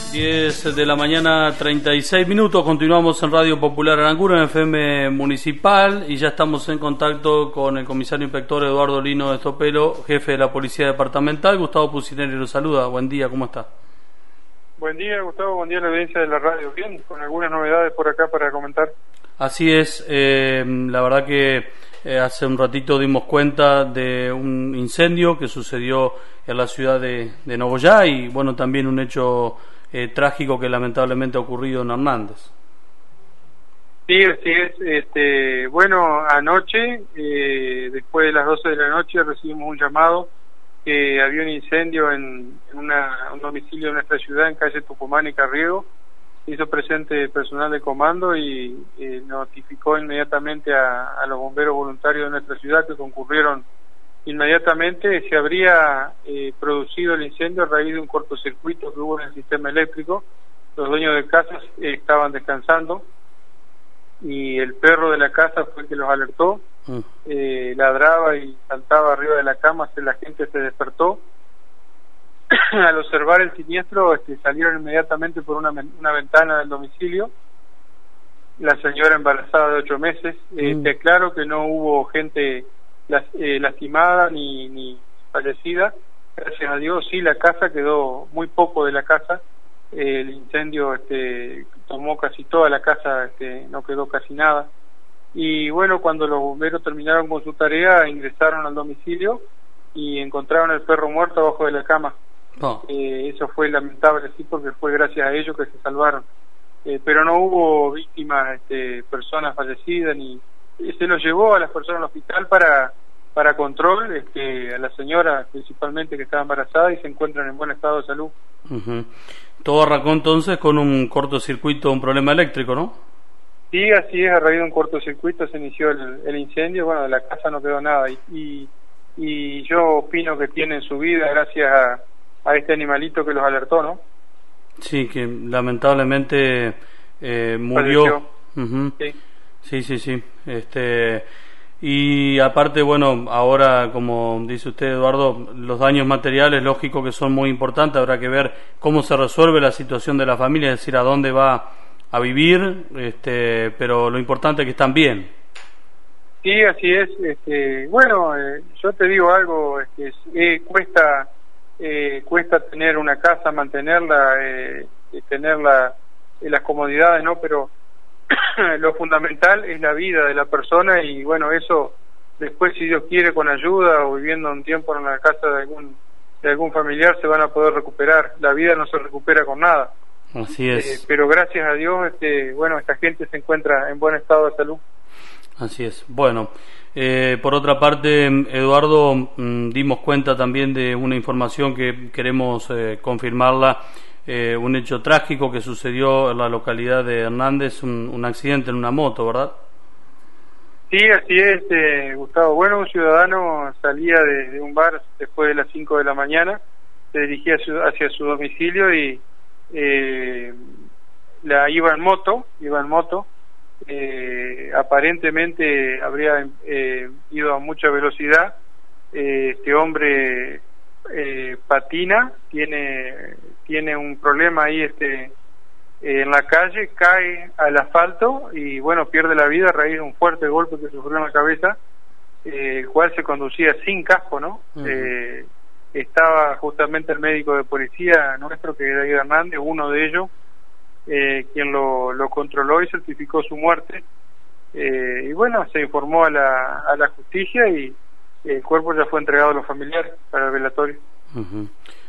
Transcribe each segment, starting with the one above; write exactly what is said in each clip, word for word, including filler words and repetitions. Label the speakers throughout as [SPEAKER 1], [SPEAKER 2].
[SPEAKER 1] diez de la mañana, treinta y seis minutos. Continuamos en Radio Popular Arancuren, en F M Municipal, y ya estamos en contacto con el comisario inspector Eduardo Lino de Estopelo, jefe de la Policía Departamental. Gustavo Pucineri lo saluda. Buen día, ¿cómo está?
[SPEAKER 2] Buen día, Gustavo. Buen día a la audiencia de la radio. Bien, con algunas novedades por acá para comentar.
[SPEAKER 1] Así es. Eh, la verdad que eh, hace un ratito dimos cuenta de un incendio que sucedió en la ciudad de, de Nogoyá, y bueno, también un hecho Eh, trágico que lamentablemente ha ocurrido en Hernández.
[SPEAKER 2] Sí, así es. Este, bueno, anoche, eh, después de las doce de la noche, recibimos un llamado que había un incendio en, en una, un domicilio de nuestra ciudad, en calle Tucumán y Carriego. Se hizo presente personal de comando y eh, notificó inmediatamente a, a los bomberos voluntarios de nuestra ciudad, que concurrieron inmediatamente. Se habría eh, producido el incendio a raíz de un cortocircuito que hubo en el sistema eléctrico. Los dueños de casas eh, estaban descansando y el perro de la casa fue el que los alertó. Mm. eh, ladraba y saltaba arriba de la cama, hasta la gente se despertó. Al observar el siniestro, este, salieron inmediatamente por una, una ventana del domicilio. La señora embarazada de ocho meses. eh, mm. Te aclaro que no hubo gente Las, eh, lastimada ni, ni fallecida, gracias a Dios. Sí, la casa quedó muy poco de la casa. Eh, el incendio este, tomó casi toda la casa, este, no quedó casi nada. Y bueno, cuando los bomberos terminaron con su tarea, ingresaron al domicilio y encontraron el perro muerto abajo de la cama. Oh. Eh, eso fue lamentable, sí, porque fue gracias a ellos que se salvaron. Eh, pero no hubo víctimas, este, personas fallecidas, ni se los llevó a las personas al hospital para para control, este, a la señora principalmente, que estaba embarazada y se encuentran en buen estado de salud.
[SPEAKER 1] Uh-huh. Todo arrancó entonces con un cortocircuito, un problema eléctrico, ¿no?
[SPEAKER 2] Sí, así es. A raíz de un cortocircuito se inició el, el incendio. Bueno, de la casa no quedó nada, y, y, y yo opino que tienen su vida gracias a, a este animalito que los alertó, ¿no?
[SPEAKER 1] Sí, que lamentablemente eh, murió. Uh-huh.
[SPEAKER 2] Sí.
[SPEAKER 1] Sí, sí, sí. Este, y aparte, bueno, ahora, como dice usted, Eduardo, los daños materiales, lógico que son muy importantes. Habrá que ver cómo se resuelve la situación de la familia, es decir, a dónde va a vivir, este, pero lo importante es que están bien.
[SPEAKER 2] Sí, así es. Este, bueno, eh, yo te digo algo, este, eh, cuesta eh, cuesta tener una casa, mantenerla, eh, tenerla, eh, las comodidades, ¿no? Pero lo fundamental es la vida de la persona, y bueno, eso después, si Dios quiere, con ayuda o viviendo un tiempo en la casa de algún de algún familiar, se van a poder recuperar. La vida no se recupera con nada.
[SPEAKER 1] Así es.
[SPEAKER 2] Eh, pero gracias a Dios, este, bueno, esta gente se encuentra en buen estado de salud.
[SPEAKER 1] Así es. Bueno, eh, por otra parte, Eduardo, mmm, dimos cuenta también de una información que queremos eh, confirmarla. Eh, un hecho trágico que sucedió en la localidad de Hernández, un, un accidente en una moto, ¿verdad?
[SPEAKER 2] Sí, así es, eh, Gustavo. Bueno, un ciudadano salía de, de un bar después de las cinco de la mañana, se dirigía hacia su, hacia su domicilio y eh, la iba en moto, iba en moto. Eh, aparentemente habría eh, ido a mucha velocidad. Eh, este hombre eh, patina, tiene tiene un problema ahí, este eh, en la calle, cae al asfalto y bueno, pierde la vida a raíz de un fuerte golpe que sufrió en la cabeza, eh, el cual se conducía sin casco, ¿no? Uh-huh. eh, estaba justamente el médico de policía nuestro, que era David Hernández, uno de ellos, eh, quien lo, lo controló y certificó su muerte. Eh, y bueno, se informó a la, a la justicia y el cuerpo ya fue entregado a los familiares para el velatorio.
[SPEAKER 1] Uh-huh.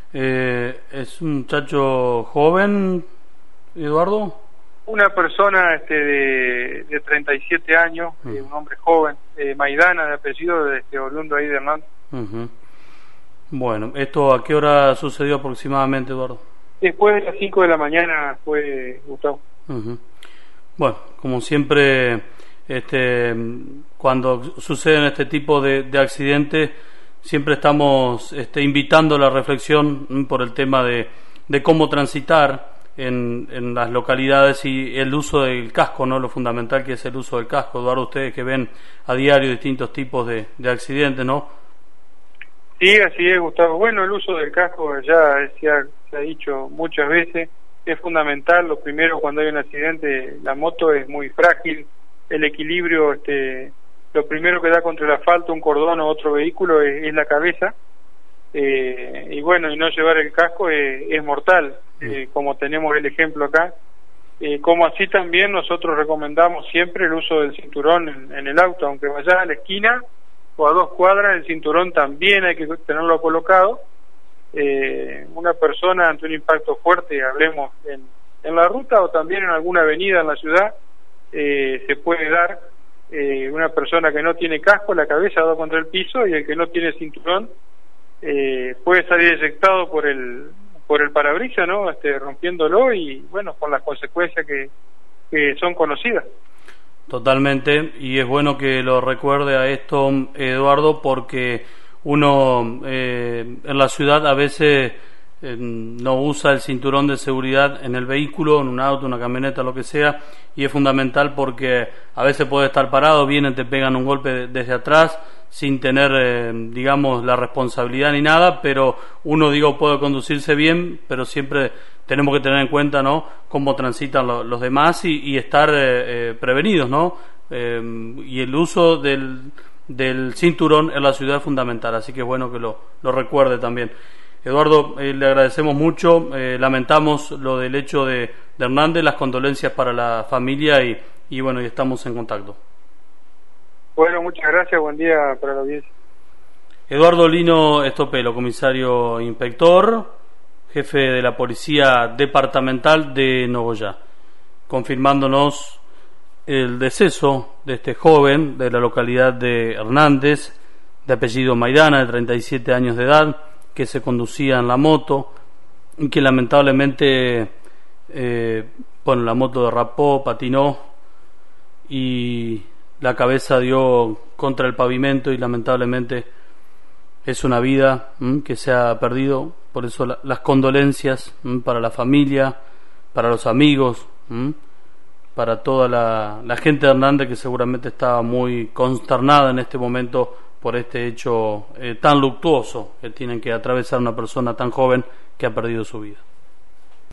[SPEAKER 1] Eh, ¿Es un muchacho joven, Eduardo?
[SPEAKER 2] Una persona este, de, de treinta y siete años, uh-huh. eh, un hombre joven, eh, Maidana de apellido, de este, oriundo ahí de Hernández.
[SPEAKER 1] Uh-huh. Bueno, ¿esto a qué hora sucedió aproximadamente, Eduardo?
[SPEAKER 2] Después de las cinco de la mañana fue, Gustavo.
[SPEAKER 1] Uh-huh. Bueno, como siempre, este, cuando suceden este tipo de, de accidentes, siempre estamos este, invitando a la reflexión ¿m? por el tema de, de cómo transitar en, en las localidades y el uso del casco, ¿no? Lo fundamental que es el uso del casco. Eduardo, ustedes que ven a diario distintos tipos de, de accidentes, ¿no?
[SPEAKER 2] Sí, así es, Gustavo. Bueno, el uso del casco ya se ha, se ha dicho muchas veces, es fundamental. Lo primero, cuando hay un accidente, la moto es muy frágil, el equilibrio, este, lo primero que da contra el asfalto, un cordón o otro vehículo es, es la cabeza, eh, y bueno, y no llevar el casco es, es mortal, eh, como tenemos el ejemplo acá. Eh, como así también nosotros recomendamos siempre el uso del cinturón en, en el auto, aunque vayas a la esquina o a dos cuadras, el cinturón también hay que tenerlo colocado. Eh, una persona ante un impacto fuerte, hablemos en, en la ruta o también en alguna avenida en la ciudad, eh, se puede dar eh, una persona que no tiene casco, la cabeza da contra el piso, y el que no tiene cinturón eh, puede salir eyectado por el por el parabrisas, ¿no? Este, rompiéndolo, y bueno, con las consecuencias que, que son conocidas.
[SPEAKER 1] Totalmente, y es bueno que lo recuerde a esto, Eduardo, porque uno eh, en la ciudad a veces eh, no usa el cinturón de seguridad en el vehículo, en un auto, una camioneta, lo que sea, y es fundamental porque a veces puede estar parado, vienen, te pegan un golpe desde atrás sin tener, eh, digamos, la responsabilidad ni nada, pero uno, digo, puede conducirse bien, pero siempre tenemos que tener en cuenta, ¿no?, cómo transitan lo, los demás y, y estar eh, eh, prevenidos, ¿no? Eh, y el uso del, del cinturón en la ciudad es fundamental, así que es bueno que lo, lo recuerde también. Eduardo, eh, le agradecemos mucho, eh, lamentamos lo del hecho de, de Hernández, las condolencias para la familia y, y bueno, y estamos en contacto.
[SPEAKER 2] Bueno, muchas gracias, buen día para la audiencia.
[SPEAKER 1] Eduardo Lino Estopelo, comisario inspector, jefe de la Policía Departamental de Nogoyá, confirmándonos el deceso de este joven de la localidad de Hernández, de apellido Maidana, de treinta y siete años de edad, que se conducía en la moto y que lamentablemente, eh, bueno, la moto derrapó, patinó y la cabeza dio contra el pavimento y lamentablemente es una vida ¿m? que se ha perdido. Por eso la, las condolencias ¿m? para la familia, para los amigos, ¿m? para toda la, la gente de Hernández, que seguramente estaba muy consternada en este momento por este hecho eh, tan luctuoso que tienen que atravesar una persona tan joven que ha perdido su vida.